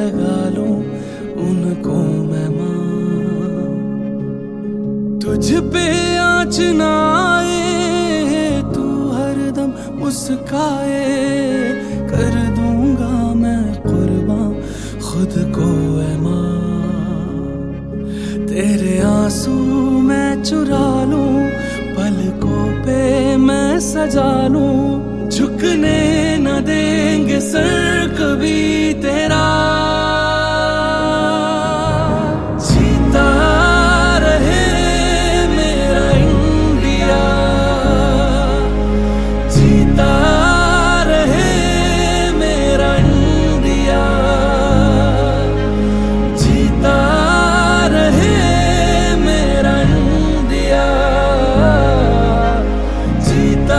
लगा लूं उनको मैं मां। तुझ पे आँच ना आए, तू हरदम मुस्काए, कर दूंगा मैं कुर्बान खुद को ऐ मां। तेरे आंसू मैं चुरा लूं, पलकों पे मैं सजा लूं, झुकने न देंगे सर कभी तेरा। जीता रहे मेरा इंडिया, जीता रहे मेरा इंडिया, जीता रहे मेरा इंडिया, जीता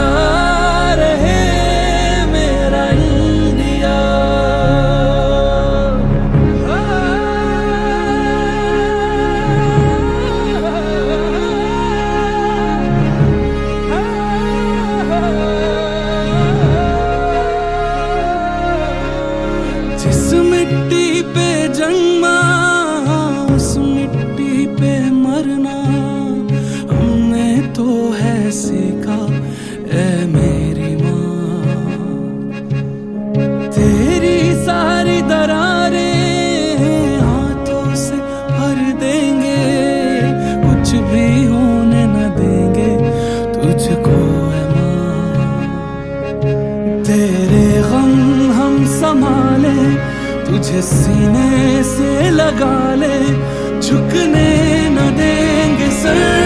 जिस मिट्टी पे जन्मा उस मिट्टी पे मरना हमने तो है सीखा ऐ मेरी माँ। तेरी सारी दरारें हाथों से भर देंगे, कुछ भी होने न देंगे तुझको ऐ माँ। तेरे गम हम संभाले, तुझे सीने से लगा ले, झुकने न देंगे सर